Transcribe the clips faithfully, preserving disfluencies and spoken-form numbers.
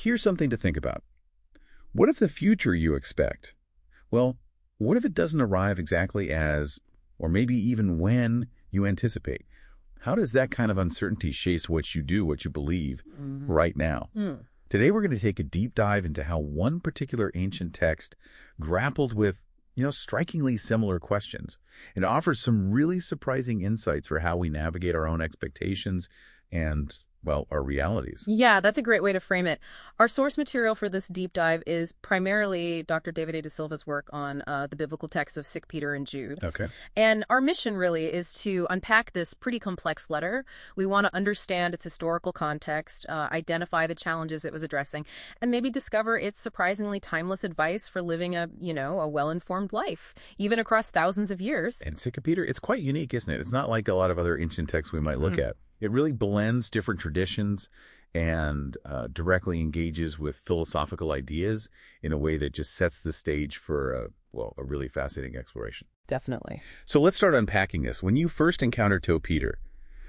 here's something to think about. What if the future you expect? Well, what if it doesn't arrive exactly as, or maybe even when, you anticipate? How does that kind of uncertainty shape what you do, what you believe mm-hmm. right now? Mm. Today, we're going to take a deep dive into how one particular ancient text grappled with, you know, strikingly similar questions and offers some really surprising insights for how we navigate our own expectations and, well, our realities. Yeah, that's a great way to frame it. Our source material for this deep dive is primarily Doctor David A. De Silva's work on uh, the biblical texts of Second Peter and Jude. Okay. And our mission really is to unpack this pretty complex letter. We want to understand its historical context, uh, identify the challenges it was addressing, and maybe discover its surprisingly timeless advice for living a, you know, a well-informed life, even across thousands of years. And Second Peter, it's quite unique, isn't it? It's not like a lot of other ancient texts we might look mm. at. It really blends different traditions and uh, directly engages with philosophical ideas in a way that just sets the stage for, a, well, a really fascinating exploration. Definitely. So let's start unpacking this. When you first encountered Second Peter,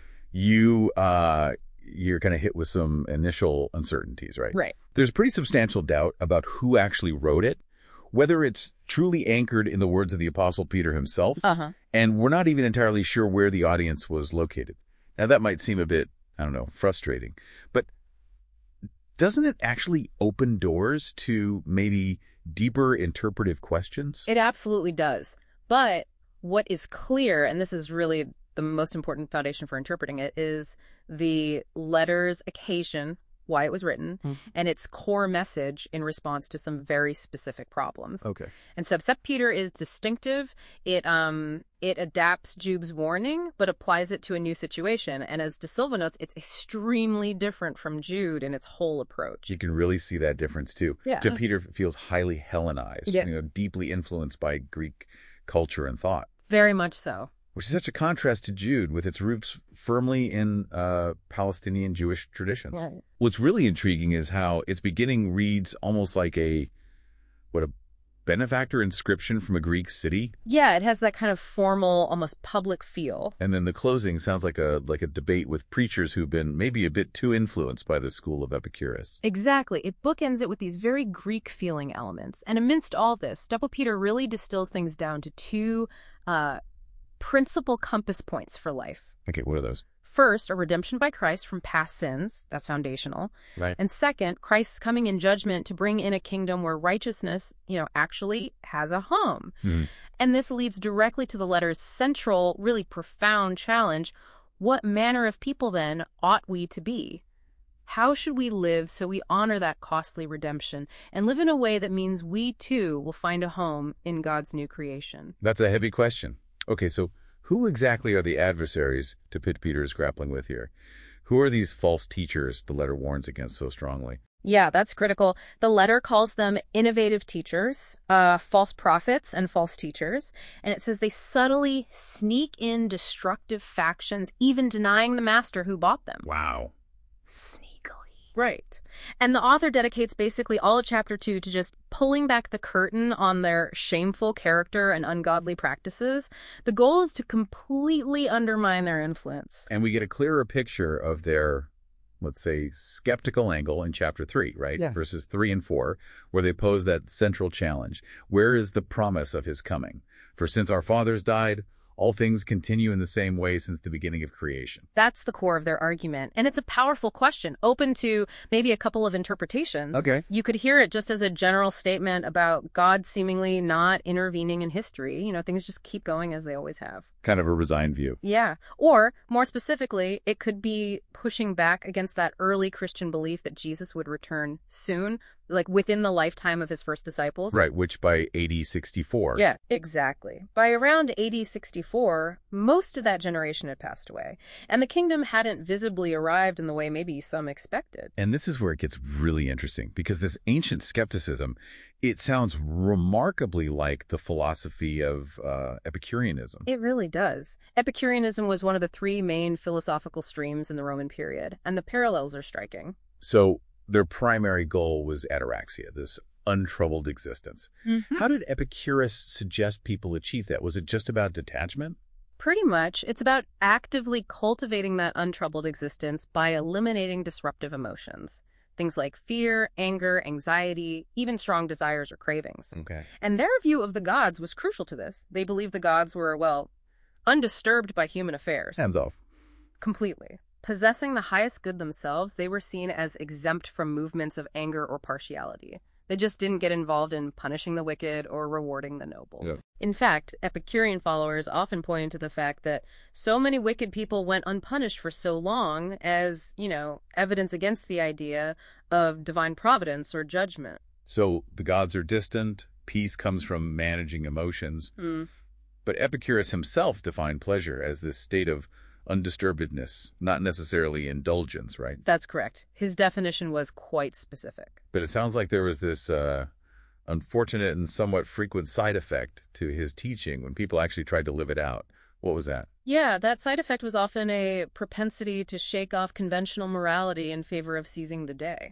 you, uh, you're kind of hit with some initial uncertainties, right? Right. There's pretty substantial doubt about who actually wrote it, whether it's truly anchored in the words of the Apostle Peter himself, uh-huh. and we're not even entirely sure where the audience was located. Now, that might seem a bit, I don't know, frustrating, but doesn't it actually open doors to maybe deeper interpretive questions? It absolutely does. But what is clear, and this is really the most important foundation for interpreting it, is the letter's occasion, why it was written, mm. and its core message in response to some very specific problems. Okay. And so Second Peter is distinctive. It um it adapts Jude's warning, but applies it to a new situation. And as De Silva notes, it's extremely different from Jude in its whole approach. You can really see that difference, too. Yeah. Second Peter feels highly Hellenized, yeah. you know, deeply influenced by Greek culture and thought. Very much so. Which is such a contrast to Jude, with its roots firmly in uh, Palestinian Jewish traditions. Right. What's really intriguing is how its beginning reads almost like a, what, a benefactor inscription from a Greek city? Yeah, it has that kind of formal, almost public feel. And then the closing sounds like a like a debate with preachers who've been maybe a bit too influenced by the school of Epicurus. Exactly. It bookends it with these very Greek-feeling elements. And amidst all this, Double Peter really distills things down to two uh, principal compass points for life. Okay, what are those? First, a redemption by Christ from past sins. That's foundational. Right. And second, Christ's coming in judgment to bring in a kingdom where righteousness, you know, actually has a home. Mm-hmm. And this leads directly to the letter's central, really profound challenge. What manner of people, then, ought we to be? How should we live so we honor that costly redemption and live in a way that means we, too, will find a home in God's new creation? That's a heavy question. Okay, so who exactly are the adversaries to Second Peter is grappling with here? Who are these false teachers the letter warns against so strongly? Yeah, that's critical. The letter calls them innovative teachers, uh, false prophets, and false teachers. And it says they subtly sneak in destructive factions, even denying the master who bought them. Wow. Sneakily. Right. And the author dedicates basically all of chapter two to just pulling back the curtain on their shameful character and ungodly practices. The goal is to completely undermine their influence. And we get a clearer picture of their, let's say, skeptical angle in chapter three, right? Yeah. Verses three and four, where they pose that central challenge. Where is the promise of his coming? For since our fathers died, all things continue in the same way since the beginning of creation. That's the core of their argument. And it's a powerful question, open to maybe a couple of interpretations. Okay. You could hear it just as a general statement about God seemingly not intervening in history. You know, things just keep going as they always have. Kind of a resigned view. Yeah. Or, more specifically, it could be pushing back against that early Christian belief that Jesus would return soon, like within the lifetime of his first disciples. Right, which by A D sixty-four. Yeah, exactly. By around A D sixty-four, most of that generation had passed away, and the kingdom hadn't visibly arrived in the way maybe some expected. And this is where it gets really interesting, because this ancient skepticism, it sounds remarkably like the philosophy of uh, Epicureanism. It really does. Epicureanism was one of the three main philosophical streams in the Roman period, and the parallels are striking. So their primary goal was ataraxia, this untroubled existence. Mm-hmm. How did Epicurus suggest people achieve that? Was it just about detachment? Pretty much. It's about actively cultivating that untroubled existence by eliminating disruptive emotions. Things like fear, anger, anxiety, even strong desires or cravings. Okay. And their view of the gods was crucial to this. They believed the gods were, well, undisturbed by human affairs. Hands off. Completely. Possessing the highest good themselves, they were seen as exempt from movements of anger or partiality. They just didn't get involved in punishing the wicked or rewarding the noble. Yep. In fact, Epicurean followers often pointed to the fact that so many wicked people went unpunished for so long as, you know, evidence against the idea of divine providence or judgment. So the gods are distant, peace comes from managing emotions. Mm. But Epicurus himself defined pleasure as this state of undisturbedness, not necessarily indulgence, right? That's correct. His definition was quite specific. But it sounds like there was this uh, unfortunate and somewhat frequent side effect to his teaching when people actually tried to live it out. What was that? Yeah, that side effect was often a propensity to shake off conventional morality in favor of seizing the day.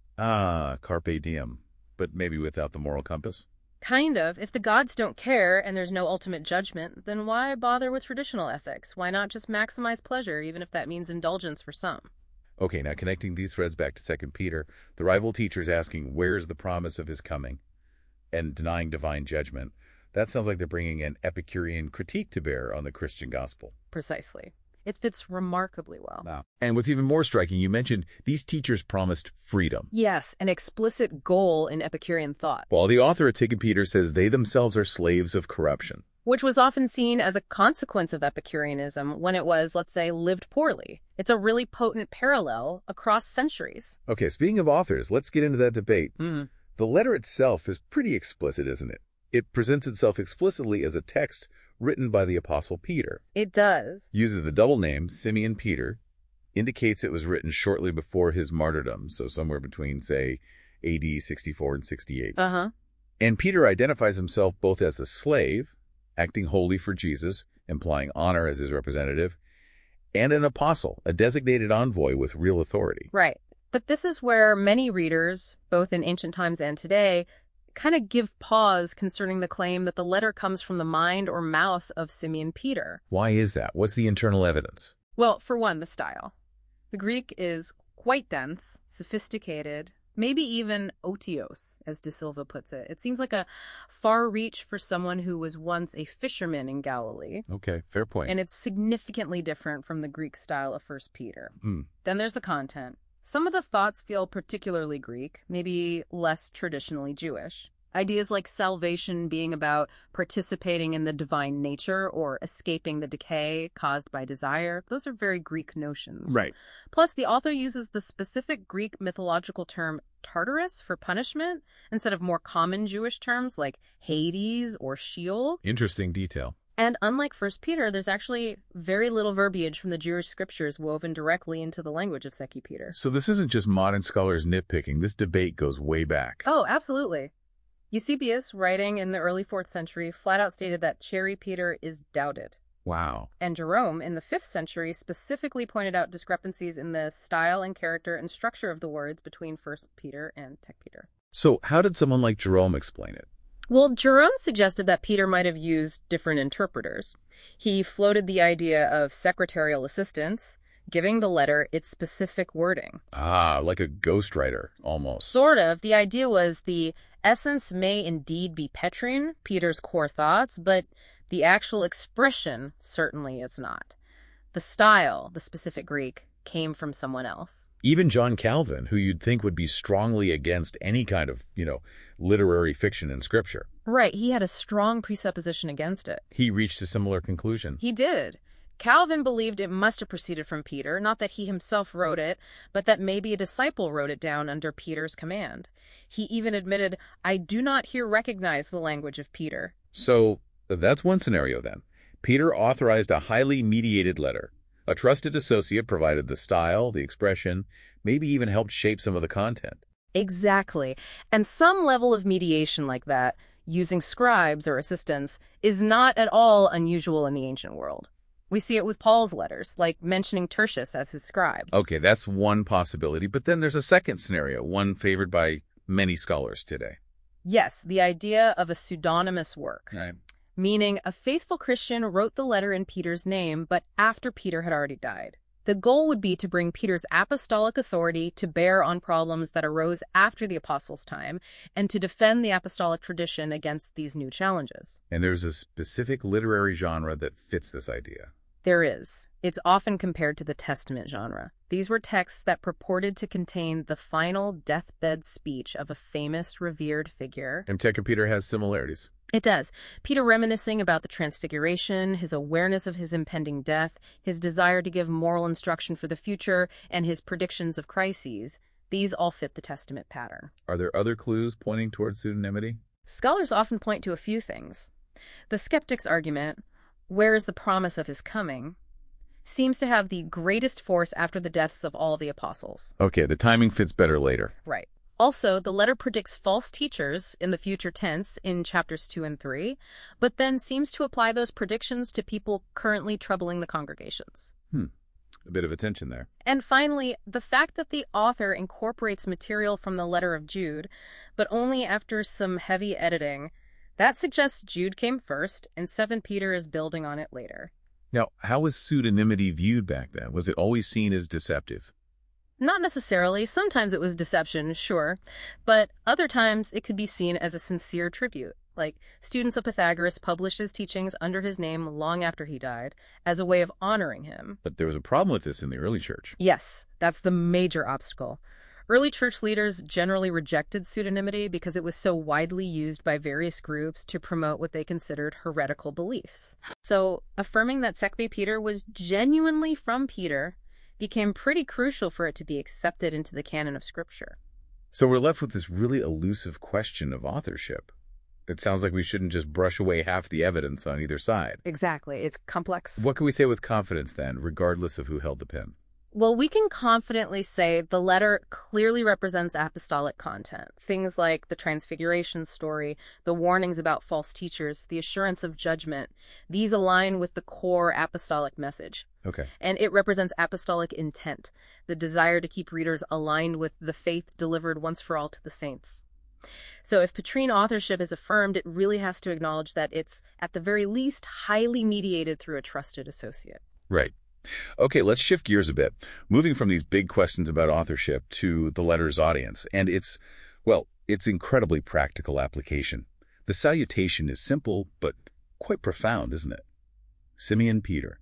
Ah, carpe diem, but maybe without the moral compass? Kind of. If the gods don't care and there's no ultimate judgment, then why bother with traditional ethics? Why not just maximize pleasure, even if that means indulgence for some? Okay, now connecting these threads back to Second Peter, the rival teacher's asking, where's the promise of his coming? And denying divine judgment. That sounds like they're bringing an Epicurean critique to bear on the Christian gospel. Precisely. It fits remarkably well. Wow. And what's even more striking, you mentioned these teachers promised freedom. Yes, an explicit goal in Epicurean thought, While the author of Second Peter says they themselves are slaves of corruption. which was often seen as a consequence of Epicureanism when it was, let's say, lived poorly. It's a really potent parallel across centuries. Okay, speaking of authors, let's get into that debate. Mm. The letter itself is pretty explicit, isn't it? It presents itself explicitly as a text written by the Apostle Peter. It does. Uses the double name, Simeon Peter, indicates it was written shortly before his martyrdom, so somewhere between, say, A D sixty-four and sixty-eight. Uh-huh. And Peter identifies himself both as a slave, acting wholly for Jesus, implying honor as his representative, and an apostle, a designated envoy with real authority. Right. But this is where many readers, both in ancient times and today, kind of give pause concerning the claim that the letter comes from the mind or mouth of Simeon Peter. Why is that? What's the internal evidence? Well, for one, the style. The Greek is quite dense, sophisticated, maybe even otiose, as De Silva puts it. It seems like a far reach for someone who was once a fisherman in Galilee. Okay, fair point. And it's significantly different from the Greek style of First Peter. Mm. Then there's the content. Some of the thoughts feel particularly Greek, maybe less traditionally Jewish. Ideas like salvation being about participating in the divine nature or escaping the decay caused by desire, those are very Greek notions. Right. Plus, the author uses the specific Greek mythological term Tartarus for punishment instead of more common Jewish terms like Hades or Sheol. Interesting detail. And unlike First Peter, there's actually very little verbiage from the Jewish scriptures woven directly into the language of Second Peter. So this isn't just modern scholars nitpicking. This debate goes way back. Oh, absolutely. Eusebius, writing in the early fourth century, flat out stated that Cherry Peter is doubted. Wow. And Jerome, in the fifth century, specifically pointed out discrepancies in the style and character and structure of the words between First Peter and Second Peter. So how did someone like Jerome explain it? Well, Jerome suggested that Peter might have used different interpreters. He floated the idea of secretarial assistance, giving the letter its specific wording. Ah, like a ghostwriter, almost. Sort of. The idea was the essence may indeed be Petrine, Peter's core thoughts, but the actual expression certainly is not. The style, the specific Greek, came from someone else. Even John Calvin, who you'd think would be strongly against any kind of, you know, literary fiction in Scripture. Right, he had a strong presupposition against it. He reached a similar conclusion. He did. Calvin believed it must have proceeded from Peter, not that he himself wrote it, but that maybe a disciple wrote it down under Peter's command. He even admitted, I do not here recognize the language of Peter. So that's one scenario then. Peter authorized a highly mediated letter. A trusted associate provided the style, the expression, maybe even helped shape some of the content. Exactly. And some level of mediation like that, using scribes or assistants, is not at all unusual in the ancient world. We see it with Paul's letters, like mentioning Tertius as his scribe. Okay, that's one possibility, but then there's a second scenario, one favored by many scholars today. Yes, the idea of a pseudonymous work. Right. Meaning a faithful Christian wrote the letter in Peter's name, but after Peter had already died. The goal would be to bring Peter's apostolic authority to bear on problems that arose after the apostles' time and to defend the apostolic tradition against these new challenges. And there's a specific literary genre that fits this idea. There is. It's often compared to the Testament genre. These were texts that purported to contain the final deathbed speech of a famous, revered figure. And Second Peter has similarities. It does. Peter reminiscing about the Transfiguration, his awareness of his impending death, his desire to give moral instruction for the future, and his predictions of crises. These all fit the Testament pattern. Are there other clues pointing towards pseudonymity? Scholars often point to a few things. The skeptic's argument, where is the promise of his coming, seems to have the greatest force after the deaths of all the apostles. Okay, the timing fits better later. Right. Also, the letter predicts false teachers in the future tense in chapters two and three, but then seems to apply those predictions to people currently troubling the congregations. Hmm. A bit of a tension there. And finally, the fact that the author incorporates material from the letter of Jude, but only after some heavy editing, that suggests Jude came first and Second Peter is building on it later. Now, how was pseudonymity viewed back then? Was it always seen as deceptive? Not necessarily. Sometimes it was deception, sure, but other times it could be seen as a sincere tribute. Like, students of Pythagoras published his teachings under his name long after he died as a way of honoring him. But there was a problem with this in the early church. Yes, that's the major obstacle. Early church leaders generally rejected pseudonymity because it was so widely used by various groups to promote what they considered heretical beliefs. So, affirming that Second Peter was genuinely from Peter became pretty crucial for it to be accepted into the canon of Scripture. So we're left with this really elusive question of authorship. It sounds like we shouldn't just brush away half the evidence on either side. Exactly. It's complex. What can we say with confidence then, regardless of who held the pen? Well, we can confidently say the letter clearly represents apostolic content. Things like the Transfiguration story, the warnings about false teachers, the assurance of judgment. These align with the core apostolic message. Okay. And it represents apostolic intent, the desire to keep readers aligned with the faith delivered once for all to the saints. So if Petrine authorship is affirmed, it really has to acknowledge that it's, at the very least, highly mediated through a trusted associate. Right. Okay, let's shift gears a bit, moving from these big questions about authorship to the letter's audience and its, well, its incredibly practical application. The salutation is simple, but quite profound, isn't it? Simeon Peter.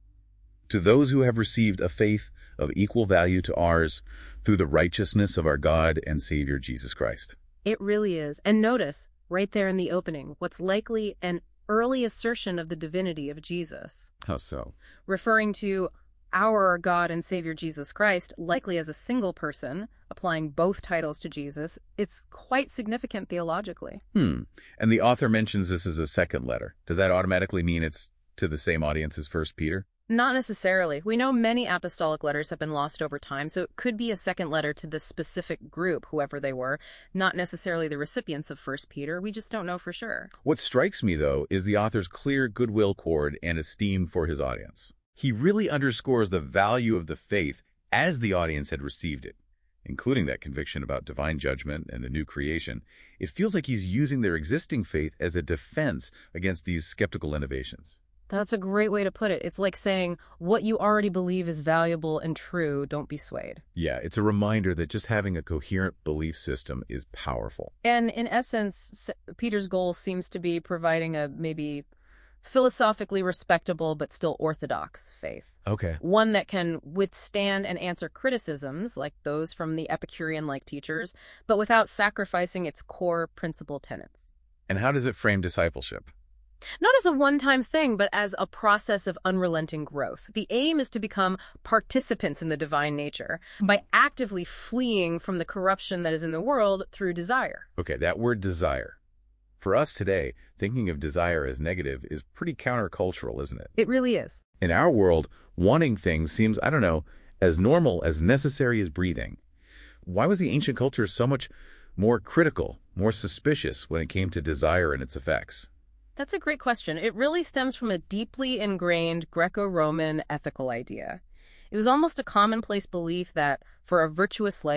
To those who have received a faith of equal value to ours through the righteousness of our God and Savior Jesus Christ. It really is. And notice, right there in the opening, what's likely an early assertion of the divinity of Jesus. How so? Referring to our God and Savior Jesus Christ, likely as a single person, applying both titles to Jesus, it's quite significant theologically. Hmm. And the author mentions this as a second letter. Does that automatically mean it's to the same audience as First Peter? Not necessarily. We know many apostolic letters have been lost over time, so it could be a second letter to this specific group, whoever they were, not necessarily the recipients of First Peter. We just don't know for sure. What strikes me, though, is the author's clear goodwill toward and esteem for his audience. He really underscores the value of the faith as the audience had received it, including that conviction about divine judgment and a new creation. It feels like he's using their existing faith as a defense against these skeptical innovations. That's a great way to put it. It's like saying, what you already believe is valuable and true, don't be swayed. Yeah, it's a reminder that just having a coherent belief system is powerful. And in essence, Peter's goal seems to be providing a maybe philosophically respectable but still orthodox faith. Okay. One that can withstand and answer criticisms, like those from the Epicurean-like teachers, but without sacrificing its core principal tenets. And how does it frame discipleship? Not as a one-time thing, but as a process of unrelenting growth. The aim is to become participants in the divine nature by actively fleeing from the corruption that is in the world through desire. Okay, that word desire. For us today, thinking of desire as negative is pretty countercultural, isn't it? It really is. In our world, wanting things seems, I don't know, as normal, as necessary as breathing. Why was the ancient culture so much more critical, more suspicious when it came to desire and its effects? That's a great question. It really stems from a deeply ingrained Greco-Roman ethical idea. It was almost a commonplace belief that, for a virtuous life,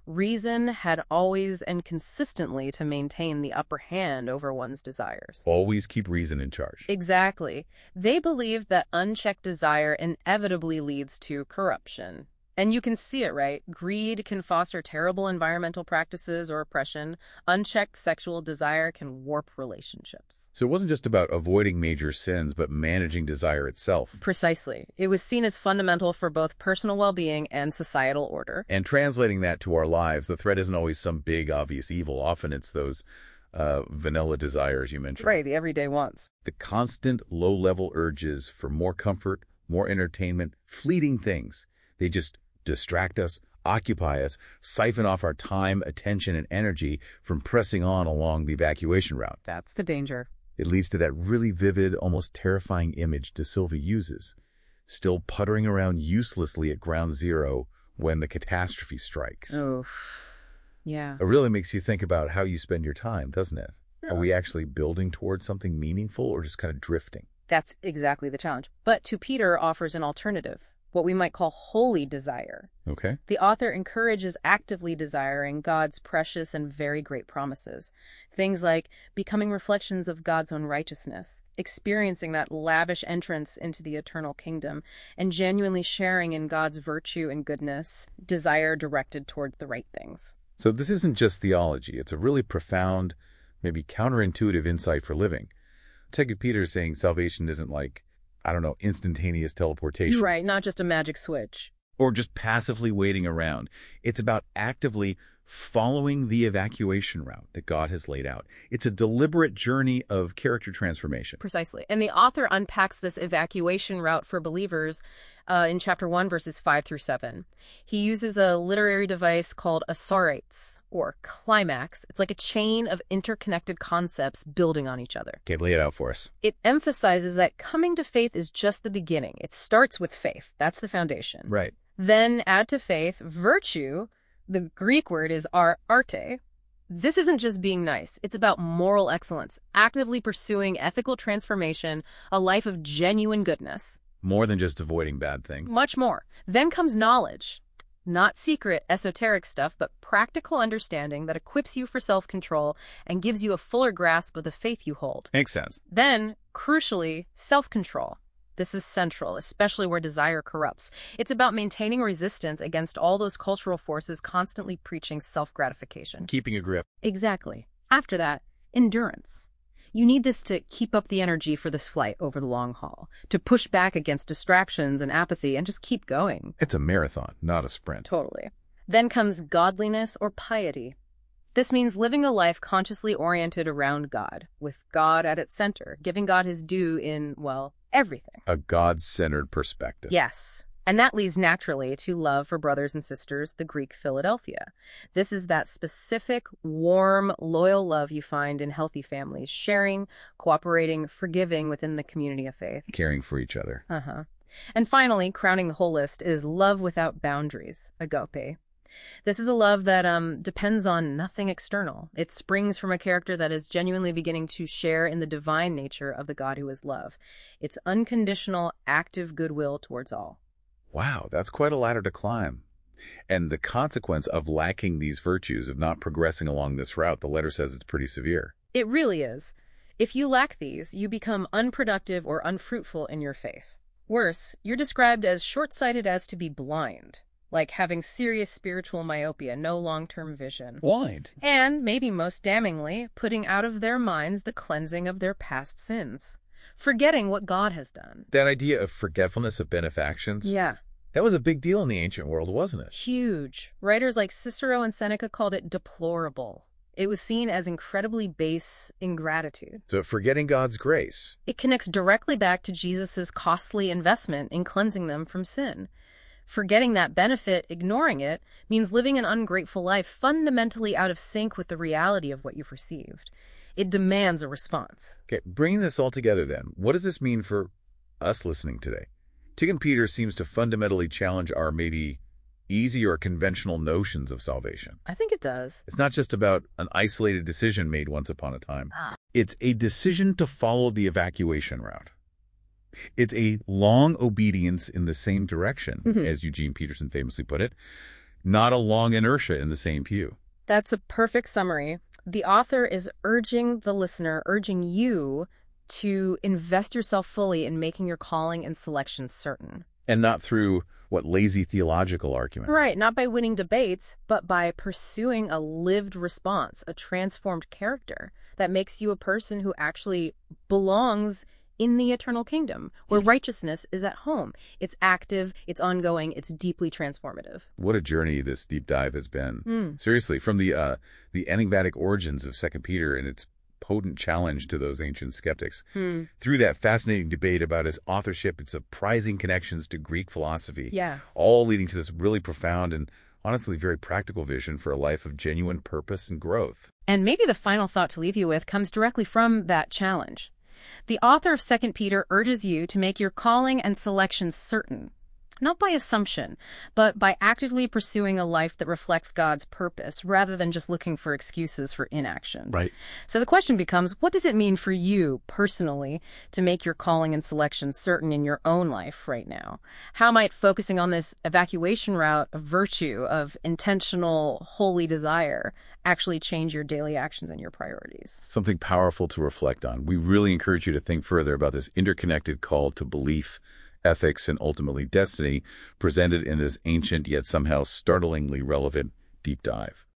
Reason had always and consistently to maintain the upper hand over one's desires. Always keep reason in charge. Exactly. They believed that unchecked desire inevitably leads to corruption. And you can see it, right? Greed can foster terrible environmental practices or oppression. Unchecked sexual desire can warp relationships. So it wasn't just about avoiding major sins, but managing desire itself. Precisely. It was seen as fundamental for both personal well-being and societal order. And translating that to our lives, the threat isn't always some big, obvious evil. Often it's those uh, vanilla desires you mentioned. Right, the everyday wants. The constant low-level urges for more comfort, more entertainment, fleeting things. They just distract us, occupy us, siphon off our time, attention, and energy from pressing on along the evacuation route. That's the danger. It leads to that really vivid, almost terrifying image De Silva uses, still puttering around uselessly at ground zero when the catastrophe strikes. Oh, yeah. It really makes you think about how you spend your time, doesn't it? Yeah. Are we actually building towards something meaningful or just kind of drifting? That's exactly the challenge. But To Peter offers an alternative, what we might call holy desire. Okay. The author encourages actively desiring God's precious and very great promises. Things like becoming reflections of God's own righteousness, experiencing that lavish entrance into the eternal kingdom, and genuinely sharing in God's virtue and goodness, desire directed toward the right things. So this isn't just theology. It's a really profound, maybe counterintuitive insight for living. Take Peter saying salvation isn't like, I don't know, instantaneous teleportation. Right, not just a magic switch. Or just passively waiting around. It's about actively following the evacuation route that God has laid out. It's a deliberate journey of character transformation. Precisely. And the author unpacks this evacuation route for believers uh, in chapter one, verses five through seven. He uses a literary device called a sorites, or climax. It's like a chain of interconnected concepts building on each other. Okay, lay it out for us. It emphasizes that coming to faith is just the beginning. It starts with faith. That's the foundation. Right. Then add to faith virtue. The Greek word is ar arte. This isn't just being nice. It's about moral excellence, actively pursuing ethical transformation, a life of genuine goodness. More than just avoiding bad things. Much more. Then comes knowledge. Not secret, esoteric stuff, but practical understanding that equips you for self-control and gives you a fuller grasp of the faith you hold. Makes sense. Then, crucially, self-control. This is central, especially where desire corrupts. It's about maintaining resistance against all those cultural forces constantly preaching self-gratification. Keeping a grip. Exactly. After that, endurance. You need this to keep up the energy for this flight over the long haul, to push back against distractions and apathy and just keep going. It's a marathon, not a sprint. Totally. Then comes godliness or piety. This means living a life consciously oriented around God, with God at its center, giving God his due in, well, everything. A God-centered perspective. Yes. And that leads naturally to love for brothers and sisters, the Greek Philadelphia. This is that specific, warm, loyal love you find in healthy families, sharing, cooperating, forgiving within the community of faith. Caring for each other. Uh-huh. And finally, crowning the whole list is love without boundaries, agape. This is a love that um, depends on nothing external. It springs from a character that is genuinely beginning to share in the divine nature of the God who is love. It's unconditional, active goodwill towards all. Wow, that's quite a ladder to climb. And the consequence of lacking these virtues, of not progressing along this route, the letter says it's pretty severe. It really is. If you lack these, you become unproductive or unfruitful in your faith. Worse, you're described as short-sighted as to be blind. Like having serious spiritual myopia, no long-term vision. Blind. And, maybe most damningly, putting out of their minds the cleansing of their past sins. Forgetting what God has done. That idea of forgetfulness of benefactions? Yeah. That was a big deal in the ancient world, wasn't it? Huge. Writers like Cicero and Seneca called it deplorable. It was seen as incredibly base ingratitude. So forgetting God's grace. It connects directly back to Jesus' costly investment in cleansing them from sin. Forgetting that benefit, ignoring it, means living an ungrateful life fundamentally out of sync with the reality of what you've received. It demands a response. Okay, bringing this all together then, what does this mean for us listening today? Second Peter seems to fundamentally challenge our maybe easy or conventional notions of salvation. I think it does. It's not just about an isolated decision made once upon a time. Ah. It's a decision to follow the evacuation route. It's a long obedience in the same direction, Mm-hmm. as Eugene Peterson famously put it. not a long inertia in the same pew. That's a perfect summary. The author is urging the listener, urging you to invest yourself fully in making your calling and selection certain. And not through, what, lazy theological argument. Right, not by winning debates, but by pursuing a lived response, a transformed character that makes you a person who actually belongs in the eternal kingdom, where righteousness is at home. It's active, it's ongoing, it's deeply transformative. What a journey this deep dive has been. Mm. Seriously, from the uh, the enigmatic origins of Second Peter and its potent challenge to those ancient skeptics, Hmm. through that fascinating debate about his authorship and surprising connections to Greek philosophy, Yeah. all leading to this really profound and honestly very practical vision for a life of genuine purpose and growth. And maybe the final thought to leave you with comes directly from that challenge. The author of Second Peter urges you to make your calling and selection certain, not by assumption, but by actively pursuing a life that reflects God's purpose, rather than just looking for excuses for inaction. Right. So the question becomes, what does it mean for you personally to make your calling and selection certain in your own life right now? How might focusing on this evacuation route of virtue, of intentional, holy desire, actually change your daily actions and your priorities? Something powerful to reflect on. We really encourage you to think further about this interconnected call to belief, ethics, and ultimately destiny presented in this ancient yet somehow startlingly relevant deep dive.